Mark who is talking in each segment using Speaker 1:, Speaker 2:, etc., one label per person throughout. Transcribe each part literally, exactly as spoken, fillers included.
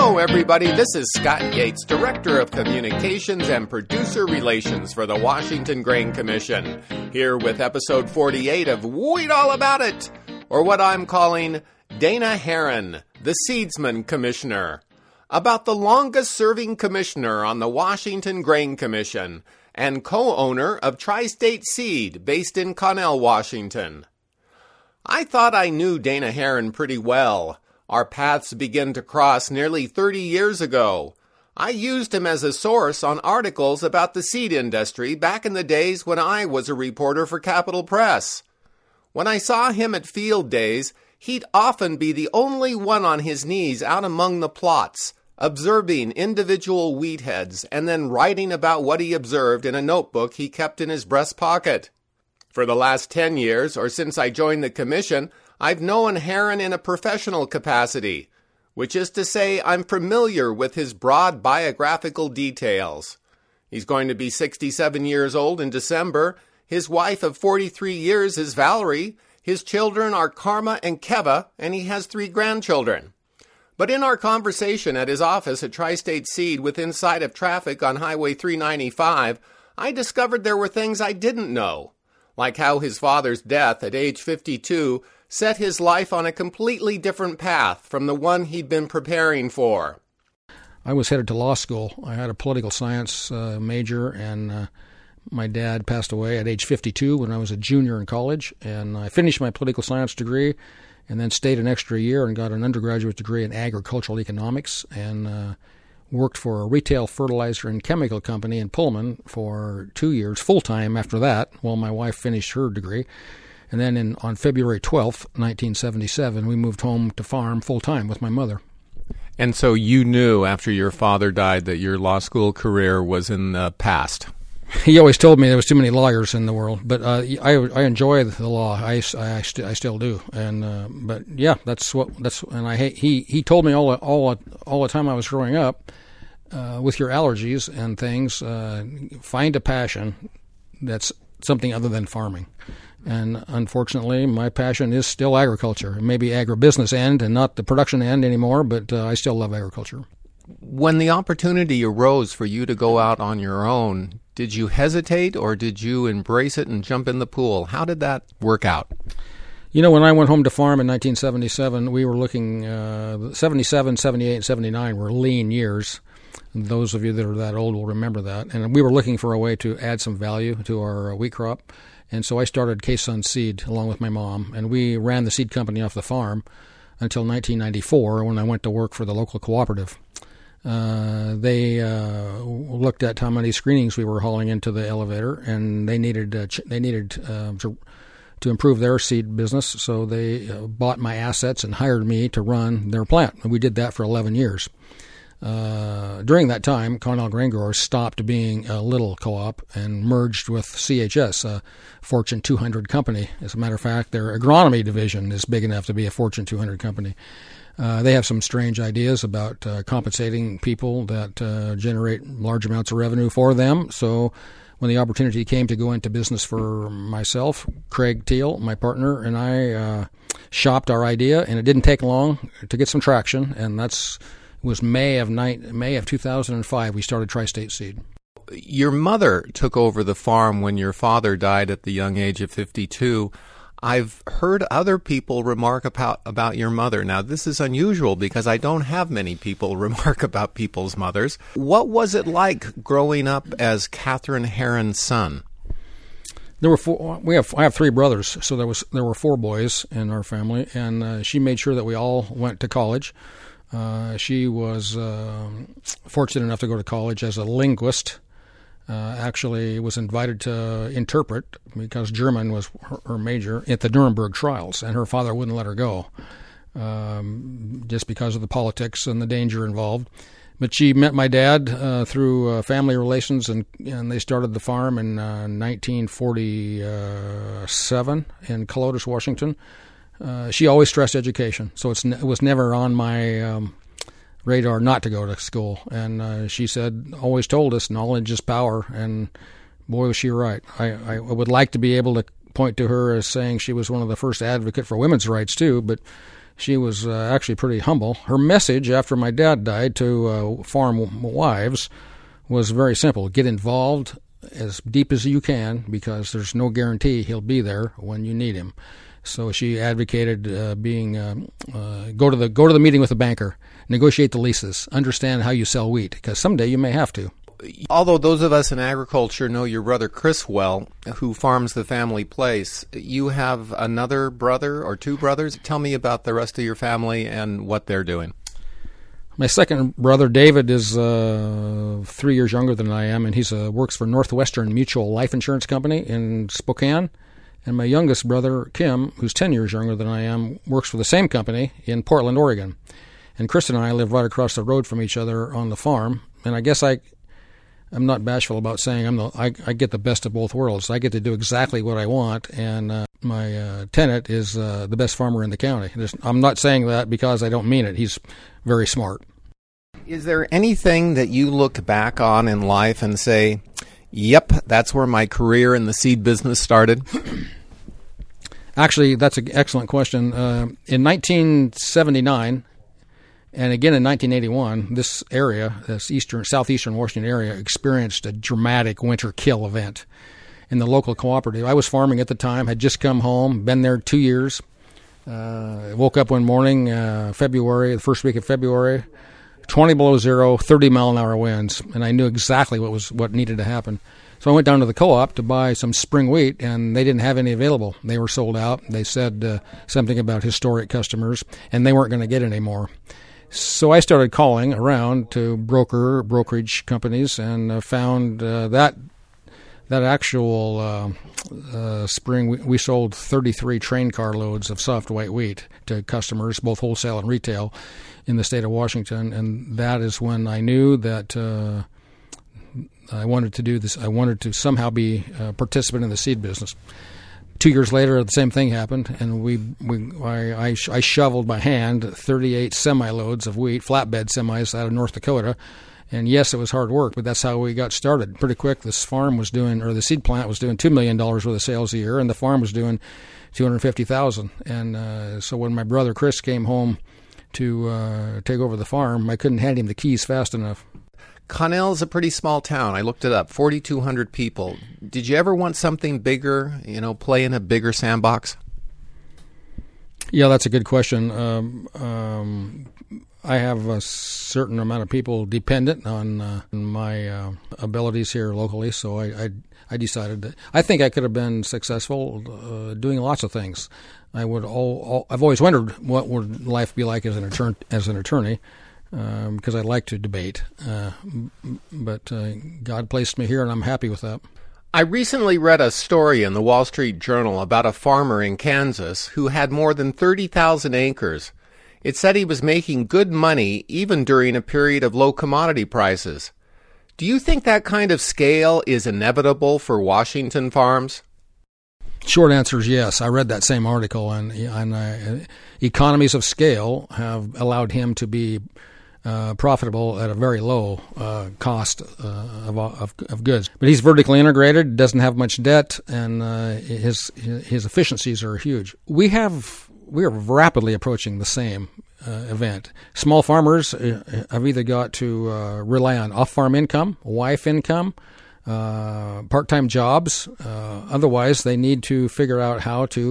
Speaker 1: Hello, everybody. This is Scott Yates, Director of Communications and Producer Relations for the Washington Grain Commission, here with episode forty-eight of Weed All About It, or what I'm calling Dana Herron, the Seedsman Commissioner, about the longest-serving commissioner on the Washington Grain Commission and co-owner of Tri-State Seed, based in Connell, Washington. I thought I knew Dana Herron pretty well. Our paths began to cross nearly thirty years ago. I used him as a source on articles about the seed industry back in the days when I was a reporter for Capital Press. When I saw him at field days, he'd often be the only one on his knees out among the plots, observing individual wheat heads and then writing about what he observed in a notebook he kept in his breast pocket. For the last ten years, or since I joined the commission, I've known Herron in a professional capacity, which is to say I'm familiar with his broad biographical details. He's going to be sixty-seven years old in December. His wife of forty-three years is Valerie. His children are Karma and Keva, and he has three grandchildren. But in our conversation at his office at Tri-State Seed within sight of traffic on Highway three ninety-five, I discovered there were things I didn't know, like how his father's death at age fifty-two set his life on a completely different path from the one he'd been preparing for.
Speaker 2: I was headed to law school. I had a political science uh, major, and uh, my dad passed away at age fifty-two when I was a junior in college, and I finished my political science degree and then stayed an extra year and got an undergraduate degree in agricultural economics and uh, worked for a retail fertilizer and chemical company in Pullman for two years full-time after that while my wife finished her degree. And then in, on February twelfth, nineteen seventy-seven, we moved home to farm full-time with my mother.
Speaker 1: And so you knew after your father died that your law school career was in the past.
Speaker 2: He always told me there was too many lawyers in the world, but uh, I, I enjoy the law. I, I, st- I still do. And uh, but yeah, that's what that's. And I he he told me all all all the time I was growing up, uh, with your allergies and things, uh, find a passion that's something other than farming. And unfortunately, my passion is still agriculture. Maybe agribusiness end and not the production end anymore, but uh, I still love agriculture.
Speaker 1: When the opportunity arose for you to go out on your own, did you hesitate or did you embrace it and jump in the pool? How did that work out?
Speaker 2: You know, when I went home to farm in nineteen seventy-seven, we were looking, uh, seventy-seven, seventy-eight, and seventy-nine were lean years. And those of you that are that old will remember that. And we were looking for a way to add some value to our uh, wheat crop. And so I started K-Sun Seed along with my mom, and we ran the seed company off the farm until nineteen ninety-four when I went to work for the local cooperative. Uh, they uh, looked at how many screenings we were hauling into the elevator, and they needed uh, ch- they needed uh, to, to improve their seed business, so they uh, bought my assets and hired me to run their plant. And we did that for eleven years. Uh, during that time, Connell Grain Growers stopped being a little co-op and merged with C H S, a Fortune two hundred company. As a matter of fact, their agronomy division is big enough to be a Fortune two hundred company. Uh, they have some strange ideas about uh, compensating people that uh, generate large amounts of revenue for them. So when the opportunity came to go into business for myself, Craig Teal, my partner, and I uh, shopped our idea, and it didn't take long to get some traction, and that's It was May of ni- May of two thousand five we started Tri-State Seed.
Speaker 1: Your mother took over the farm when your father died at the young age of fifty-two. I've heard other people remark about, about your mother. Now, this is unusual because I don't have many people remark about people's mothers. What was it like growing up as Catherine Herron's son?
Speaker 2: There were four. We have I have three brothers, so there was there were four boys in our family, and uh, she made sure that we all went to college. Uh, she was uh, fortunate enough to go to college as a linguist. Uh, actually was invited to interpret because German was her, her major at the Nuremberg trials, and her father wouldn't let her go um, just because of the politics and the danger involved. But she met my dad uh, through uh, family relations, and, and they started the farm in uh, nineteen forty-seven in Calotes, Washington. Uh, she always stressed education, so it's, it was never on my um, radar not to go to school. And uh, she said, always told us, knowledge is power, and boy, was she right. I, I would like to be able to point to her as saying she was one of the first advocate for women's rights, too, but She was uh, actually pretty humble. Her message after my dad died to uh, farm wives was very simple. Get involved as deep as you can because there's no guarantee he'll be there when you need him. So she advocated uh, being uh, uh, go to the go to the meeting with the banker, negotiate the leases, understand how you sell wheat because someday you may have to.
Speaker 1: Although those of us in agriculture know your brother Chris well, who farms the family place, you have another brother or two brothers. Tell me about the rest of your family and what they're doing.
Speaker 2: My second brother, David, is uh, three years younger than I am, and he uh, works for Northwestern Mutual Life Insurance Company in Spokane. And my youngest brother, Kim, who's ten years younger than I am, works for the same company in Portland, Oregon. And Chris and I live right across the road from each other on the farm. And I guess I... I'm not bashful about saying I'm the I, I get the best of both worlds. I get to do exactly what I want, and uh, my uh, tenant is uh, the best farmer in the county. There's, I'm not saying that because I don't mean it. He's very smart.
Speaker 1: Is there anything that you look back on in life and say, yep, that's where my career in the seed business started?
Speaker 2: Actually, that's an excellent question. Uh, in nineteen seventy-nine... and again in nineteen eighty-one, this area, this eastern, southeastern Washington area, experienced a dramatic winter kill event in the local cooperative. I was farming at the time, had just come home, been there two years. Uh, woke up one morning, uh, February, the first week of February, twenty below zero, thirty mile an hour winds, and I knew exactly what was what needed to happen. So I went down to the co-op to buy some spring wheat, and they didn't have any available. They were sold out. They said uh, something about historic customers, and they weren't going to get any more. So I started calling around to broker brokerage companies and uh, found uh, that that actual uh, uh, spring we, we sold thirty-three train car loads of soft white wheat to customers, both wholesale and retail, in the state of Washington. And that is when I knew that uh, I wanted to do this. I wanted to somehow be a participant in the seed business. Two years later, the same thing happened, and we, we I, I, I shoveled by hand thirty-eight semi-loads of wheat, flatbed semis out of North Dakota. And yes, it was hard work, but that's how we got started. Pretty quick, this farm was doing, or the seed plant was doing two million dollars worth of sales a year, and the farm was doing two hundred fifty thousand dollars. And uh, so when my brother Chris came home to uh, take over the farm, I couldn't hand him the keys fast enough.
Speaker 1: Connell is a pretty small town. I looked it up, forty-two hundred people. Did you ever want something bigger, you know, play in a bigger sandbox?
Speaker 2: Yeah, that's a good question. Um, um, I have a certain amount of people dependent on uh, my uh, abilities here locally, so I, I, I decided that I think I could have been successful uh, doing lots of things. I would. All, all, I've always wondered what would life be like as an attorney. As an attorney. Um, because I like to debate, uh, but uh, God placed me here, and I'm happy with that.
Speaker 1: I recently read a story in the Wall Street Journal about a farmer in Kansas who had more than thirty thousand acres. It said he was making good money even during a period of low commodity prices. Do you think that kind of scale is inevitable for Washington farms?
Speaker 2: Short answer is yes. I read that same article, and, and uh, economies of scale have allowed him to be Uh, profitable at a very low uh, cost uh, of, of of goods. But he's vertically integrated, doesn't have much debt, and uh, his his efficiencies are huge. We have we are rapidly approaching the same uh, event. Small farmers uh, have either got to uh, rely on off-farm income, wife income, uh, part-time jobs. Uh, otherwise, they need to figure out how to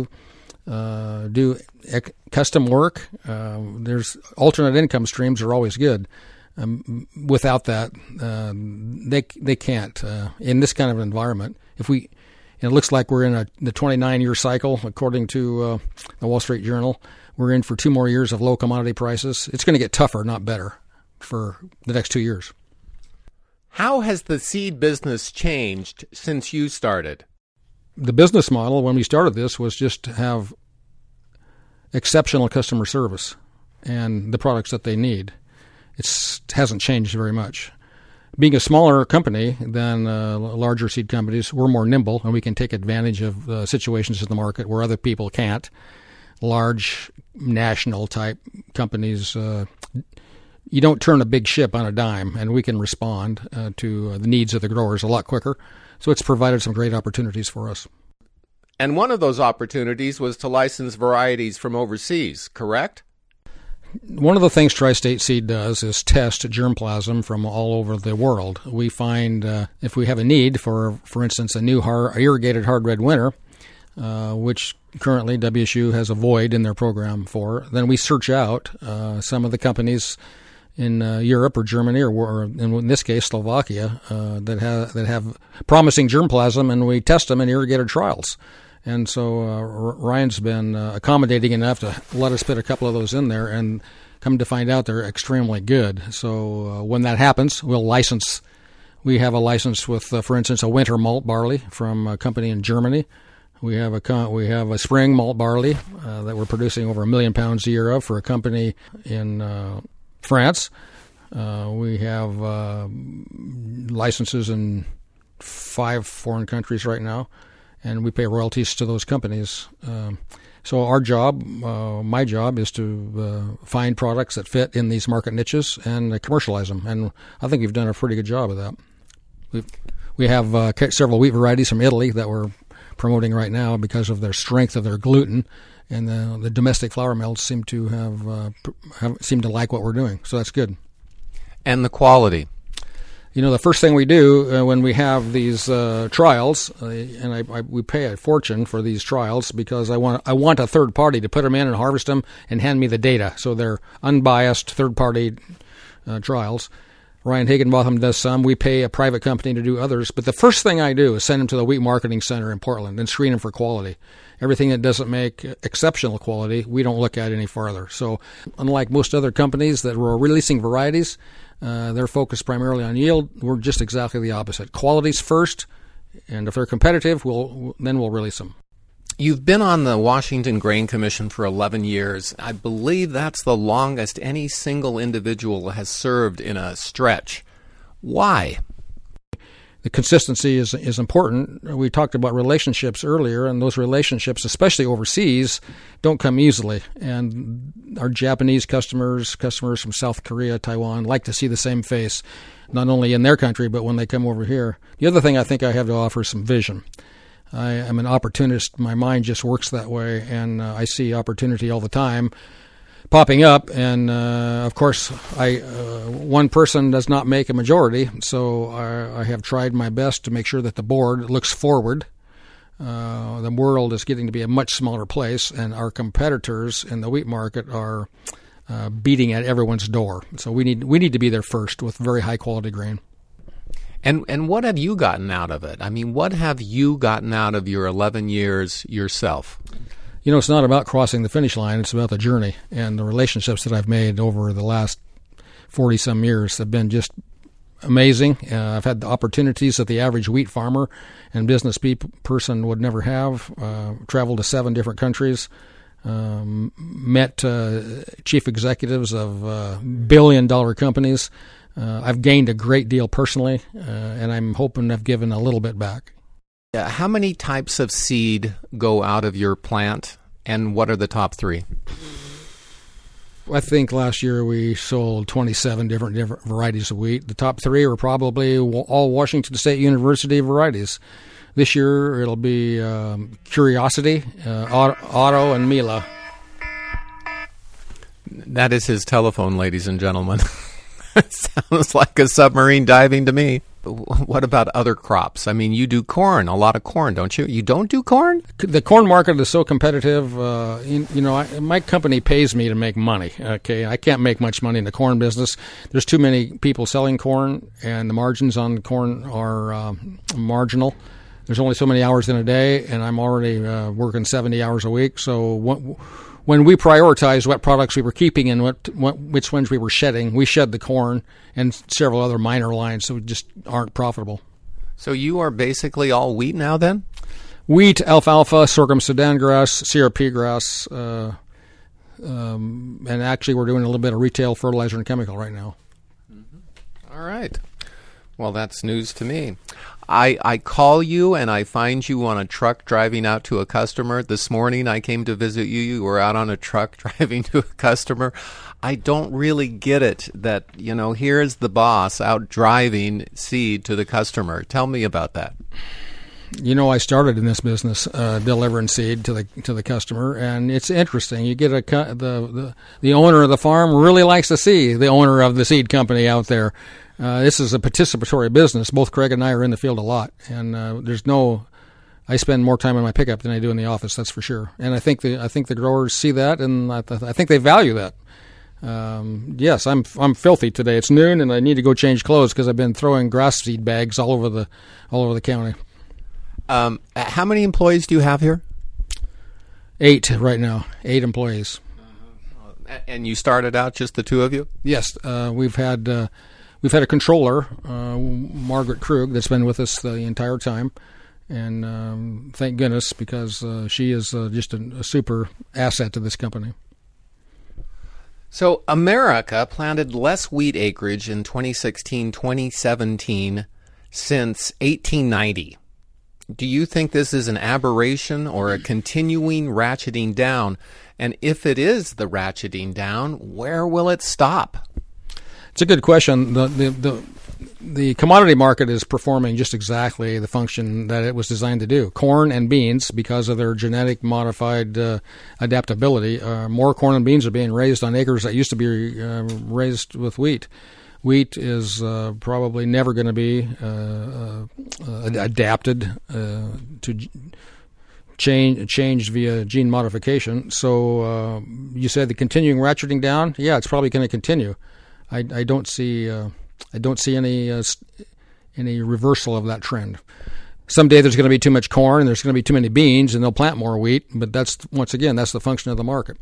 Speaker 2: Uh, do ec- custom work. Uh, there's alternate income streams are always good. Um, without that, uh, they they can't uh, in this kind of environment. If we, it looks like we're in a the twenty-nine year cycle, according to uh, the Wall Street Journal. We're in for two more years of low commodity prices. It's going to get tougher, not better, for the next two years.
Speaker 1: How has the seed business changed since you started?
Speaker 2: The business model when we started this was just to have exceptional customer service and the products that they need. It's, it hasn't changed very much. Being a smaller company than uh, larger seed companies, we're more nimble and we can take advantage of uh, situations in the market where other people can't. Large national type companies, uh, you don't turn a big ship on a dime, and we can respond uh, to the needs of the growers a lot quicker. So it's provided some great opportunities for us.
Speaker 1: And one of those opportunities was to license varieties from overseas, correct?
Speaker 2: One of the things Tri-State Seed does is test germplasm from all over the world. We find uh, if we have a need for, for instance, a new hard, irrigated hard red winter, uh, which currently W S U has a void in their program for, then we search out uh, some of the companies in uh, Europe or Germany or, or in this case Slovakia uh, that have that have promising germplasm, and we test them in irrigated trials. And so uh, Ryan's been uh, accommodating enough to let us put a couple of those in there, and come to find out they're extremely good. So uh, when that happens, we'll license. We have a license with, uh, for instance, a winter malt barley from a company in Germany. We have a we have a spring malt barley uh, that we're producing over a million pounds a year of for a company in uh, France. Uh, we have uh, licenses in five foreign countries right now, and we pay royalties to those companies. Um, so our job, uh, my job, is to uh, find products that fit in these market niches and uh, commercialize them. And I think we've done a pretty good job of that. We've, we have uh, several wheat varieties from Italy that we're promoting right now because of their strength of their gluten, and the, the domestic flour mills seem to have, uh, have seem to like what we're doing. So that's good.
Speaker 1: And the quality.
Speaker 2: You know, the first thing we do uh, when we have these uh, trials, uh, and I, I, we pay a fortune for these trials because I want I want a third party to put them in and harvest them and hand me the data. So they're unbiased third party uh, trials. Ryan Higginbotham does some. We pay a private company to do others. But the first thing I do is send them to the Wheat Marketing Center in Portland and screen them for quality. Everything that doesn't make exceptional quality, we don't look at any farther. So unlike most other companies that were releasing varieties, Uh, they're focused primarily on yield. We're just exactly the opposite. Quality's first, and if they're competitive, we'll then we'll release them.
Speaker 1: You've been on the Washington Grain Commission for eleven years. I believe that's the longest any single individual has served in a stretch. Why?
Speaker 2: The consistency is is important. We talked about relationships earlier, and those relationships, especially overseas, don't come easily. And our Japanese customers, customers from South Korea, Taiwan, like to see the same face, not only in their country, but when they come over here. The other thing I think I have to offer is some vision. I am an opportunist. My mind just works that way, and uh, I see opportunity all the time popping up, and uh, of course, I uh, one person does not make a majority, so I, I have tried my best to make sure that the board looks forward. Uh, the world is getting to be a much smaller place, and our competitors in the wheat market are uh, beating at everyone's door. So we need we need to be there first with very high quality grain.
Speaker 1: And and what have you gotten out of it? I mean, what have you gotten out of your eleven years yourself?
Speaker 2: You know, it's not about crossing the finish line. It's about the journey, and the relationships that I've made over the last forty-some years have been just amazing. Uh, I've had the opportunities that the average wheat farmer and business pe- person would never have. Uh, traveled to seven different countries, um, met uh, chief executives of uh, billion-dollar companies. Uh, I've gained a great deal personally, uh, and I'm hoping I've given a little bit back.
Speaker 1: Uh, how many types of seed go out of your plant, and what are the top three?
Speaker 2: I think last year we sold twenty-seven different different varieties of wheat. The top three were probably all Washington State University varieties. This year it'll be um, Curiosity, uh, Otto, and Mila.
Speaker 1: That is his telephone, ladies and gentlemen. It sounds like a submarine diving to me. What about other crops? I mean, you do corn, a lot of corn, don't you? You don't do corn?
Speaker 2: The corn market is so competitive. Uh, you, you know, I, my company pays me to make money. Okay, I can't make much money in the corn business. There's too many people selling corn, and the margins on corn are uh, marginal. There's only so many hours in a day, and I'm already uh, working seventy hours a week. So what, when we prioritized what products we were keeping and what, what which ones we were shedding, we shed the corn and several other minor lines that just aren't profitable.
Speaker 1: So you are basically all wheat now then?
Speaker 2: Wheat, alfalfa, sorghum sudan grass, C R P grass, uh, um, and actually we're doing a little bit of retail fertilizer and chemical right now.
Speaker 1: Mm-hmm. All right. Well, that's news to me. I, I call you and I find you on a truck driving out to a customer. This morning I came to visit you. You were out on a truck driving to a customer. I don't really get it that, you know, here's the boss out driving seed to the customer. Tell me about that.
Speaker 2: You know, I started in this business uh, delivering seed to the to the customer, and it's interesting. You get a the, the the owner of the farm really likes to see the owner of the seed company out there. Uh, this is a participatory business. Both Craig and I are in the field a lot, and uh, there's no. I spend more time in my pickup than I do in the office. That's for sure. And I think the I think the growers see that, and I, th- I think they value that. Um, yes, I'm I'm filthy today. It's noon, and I need to go change clothes because I've been throwing grass seed bags all over the all over the county.
Speaker 1: Um, how many employees do you have here?
Speaker 2: Eight right now. Eight employees.
Speaker 1: Uh, and you started out just the two of you?
Speaker 2: Yes, uh, we've had uh, we've had a controller, uh, Margaret Krug, that's been with us the entire time, and um, thank goodness because uh, she is uh, just a, a super asset to this company.
Speaker 1: So America planted less wheat acreage in twenty sixteen twenty seventeen since eighteen ninety. Do you think this is an aberration or a continuing ratcheting down? And if it is the ratcheting down, where will it stop?
Speaker 2: It's a good question. The, the, the, the commodity market is performing just exactly the function that it was designed to do. Corn and beans, because of their genetic modified uh, adaptability, uh, more corn and beans are being raised on acres that used to be uh, raised with wheat. Wheat is uh, probably never going to be uh, uh, adapted uh, to change changed via gene modification. So uh, you said the continuing ratcheting down. Yeah, it's probably going to continue. I, I don't see uh, I don't see any uh, any reversal of that trend. Someday there's going to be too much corn and there's going to be too many beans, and they'll plant more wheat. But that's once again that's the function of the market.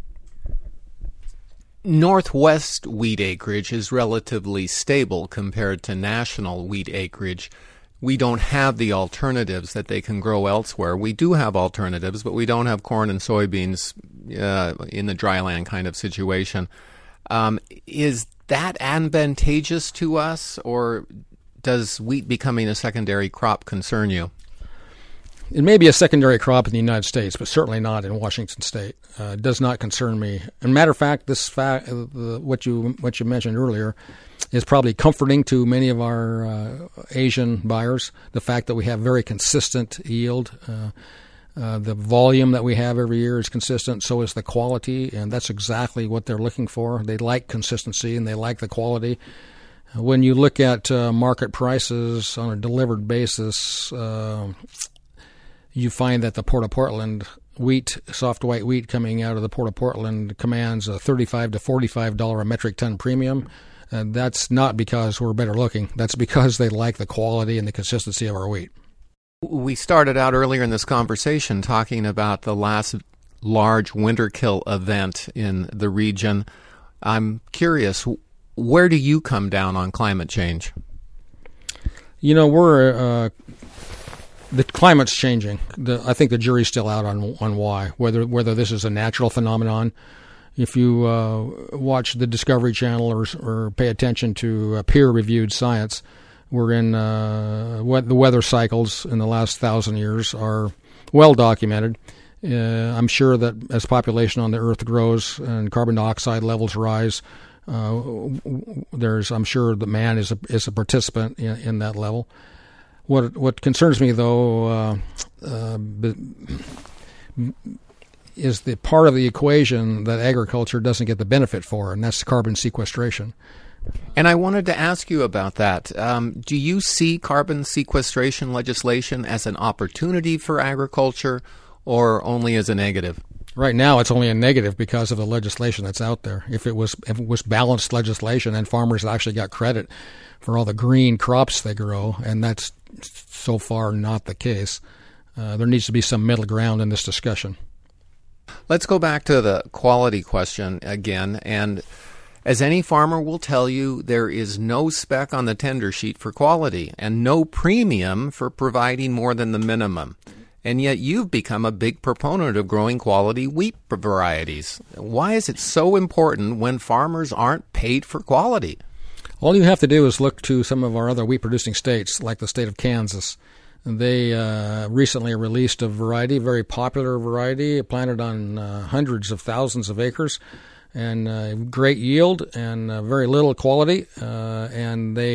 Speaker 1: Northwest wheat acreage is relatively stable compared to national wheat acreage. We don't have the alternatives that they can grow elsewhere. We do have alternatives, but we don't have corn and soybeans uh, in the dryland kind of situation. Um, is that advantageous to us, or does wheat becoming a secondary crop concern you?
Speaker 2: It may be a secondary crop in the United States, but certainly not in Washington State. Uh, it does not concern me. As a matter of fact, this fact, uh, what you what you mentioned earlier, is probably comforting to many of our uh, Asian buyers. The fact that we have very consistent yield, uh, uh, the volume that we have every year is consistent. So is the quality, and that's exactly what they're looking for. They like consistency and they like the quality. When you look at uh, market prices on a delivered basis. Uh, You find that the Port of Portland wheat, soft white wheat coming out of the Port of Portland commands a thirty-five to forty-five dollars a metric ton premium. And that's not because we're better looking. That's because they like the quality and the consistency of our wheat.
Speaker 1: We started out earlier in this conversation talking about the last large winter kill event in the region. I'm curious, where do you come down on climate change?
Speaker 2: You know, we're... Uh, The climate's changing. The, I think the jury's still out on on why, whether whether this is a natural phenomenon. If you uh, watch the Discovery Channel or or pay attention to uh, peer-reviewed science, we're in uh, what the weather cycles in the last thousand years are well documented. Uh, I'm sure that as population on the Earth grows and carbon dioxide levels rise, uh, there's I'm sure that man is a is a participant in, in that level. What what concerns me, though, uh, uh, is the part of the equation that agriculture doesn't get the benefit for, and that's carbon sequestration.
Speaker 1: And I wanted to ask you about that. Um, do you see carbon sequestration legislation as an opportunity for agriculture or only as a negative?
Speaker 2: Right now, it's only a negative because of the legislation that's out there. If it was if it was balanced legislation and farmers actually got credit for all the green crops they grow, and that's so far not the case, uh, there needs to be some middle ground in this discussion.
Speaker 1: Let's go back to the quality question again. And as any farmer will tell you, there is no spec on the tender sheet for quality and no premium for providing more than the minimum. And yet you've become a big proponent of growing quality wheat varieties. Why is it so important when farmers aren't paid for quality?
Speaker 2: All you have to do is look to some of our other wheat-producing states, like the state of Kansas. They uh, recently released a variety, a very popular variety, planted on uh, hundreds of thousands of acres, and uh, great yield and uh, very little quality. Uh, and they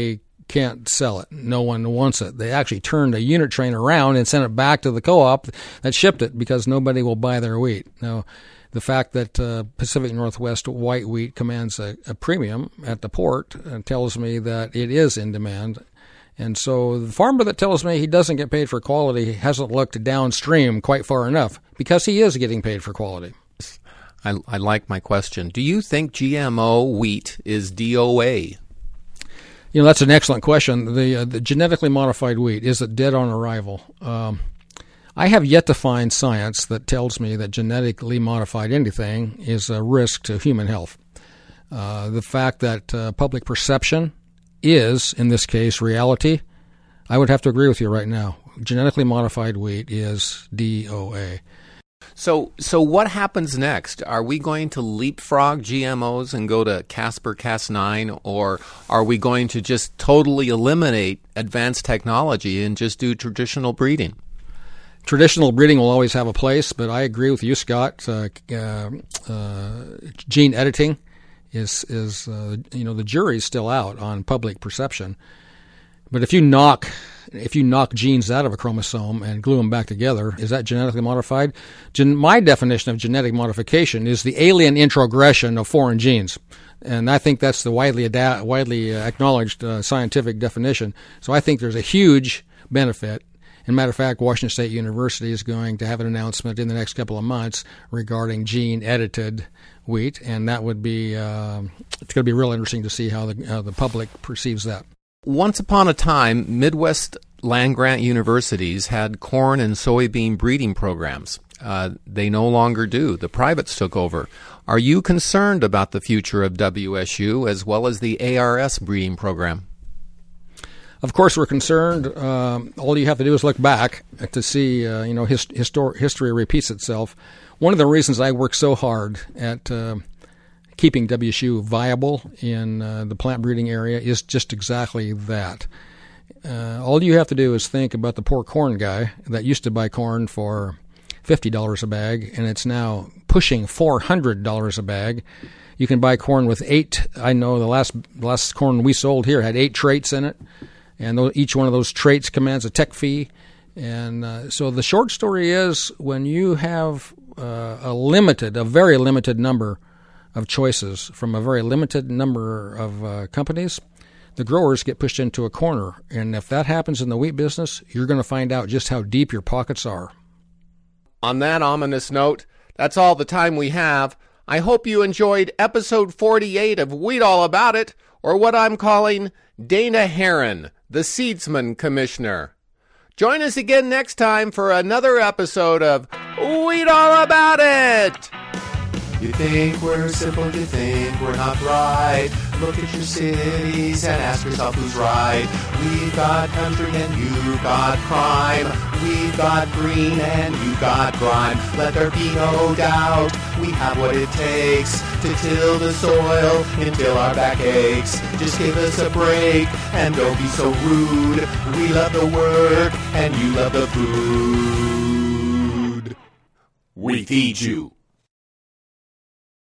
Speaker 2: can't sell it. No one wants it. They actually turned a unit train around and sent it back to the co-op that shipped it because nobody will buy their wheat. Now, the fact that uh, Pacific Northwest white wheat commands a, a premium at the port uh, tells me that it is in demand. And so the farmer that tells me he doesn't get paid for quality hasn't looked downstream quite far enough, because he is getting paid for quality.
Speaker 1: I, I like my question. Do you think G M O wheat is D O A?
Speaker 2: You know, that's an excellent question. The, uh, the genetically modified wheat, is it dead on arrival? Um, I have yet to find science that tells me that genetically modified anything is a risk to human health. Uh, the fact that uh, public perception is, in this case, reality, I would have to agree with you right now. Genetically modified wheat is D O A.
Speaker 1: So so what happens next? Are we going to leapfrog G M Os and go to Casper Cas nine, or are we going to just totally eliminate advanced technology and just do traditional breeding?
Speaker 2: Traditional breeding will always have a place, but I agree with you, Scott. Uh, uh, uh, gene editing is, is uh, you know, the jury's still out on public perception. But if you knock if you knock genes out of a chromosome and glue them back together, is that genetically modified? Gen- my definition of genetic modification is the alien introgression of foreign genes. And I think that's the widely ada- widely uh, acknowledged uh, scientific definition. So I think there's a huge benefit. And matter of fact, Washington State University is going to have an announcement in the next couple of months regarding gene-edited wheat, and that would be uh, it's going to be real interesting to see how the how the public perceives that.
Speaker 1: Once upon a time, Midwest land-grant universities had corn and soybean breeding programs. Uh, they no longer do. The privates took over. Are you concerned about the future of W S U as well as the A R S breeding program?
Speaker 2: Of course, we're concerned. Um, all you have to do is look back to see, uh, you know, his, histor- history repeats itself. One of the reasons I work so hard at uh, keeping W S U viable in uh, the plant breeding area is just exactly that. Uh, all you have to do is think about the poor corn guy that used to buy corn for fifty dollars a bag, and it's now pushing four hundred dollars a bag. You can buy corn with eight. I know the last last corn we sold here had eight traits in it. And each one of those traits commands a tech fee. And uh, so the short story is, when you have uh, a limited, a very limited number of choices from a very limited number of uh, companies, the growers get pushed into a corner. And if that happens in the wheat business, you're going to find out just how deep your pockets are.
Speaker 1: On that ominous note, that's all the time we have. I hope you enjoyed episode forty-eight of Wheat All About It, or what I'm calling Dana Herron, the Seedsman Commissioner. Join us again next time for another episode of Wheat All About It! You think we're simple, you think we're not right. Look at your cities and ask yourself who's right. We've got country and you got crime. We've got green and you got grime. Let there be no doubt, we have what it takes to till the soil until our back aches. Just give us a break and don't be so rude. We love the work and you love the food. We feed you.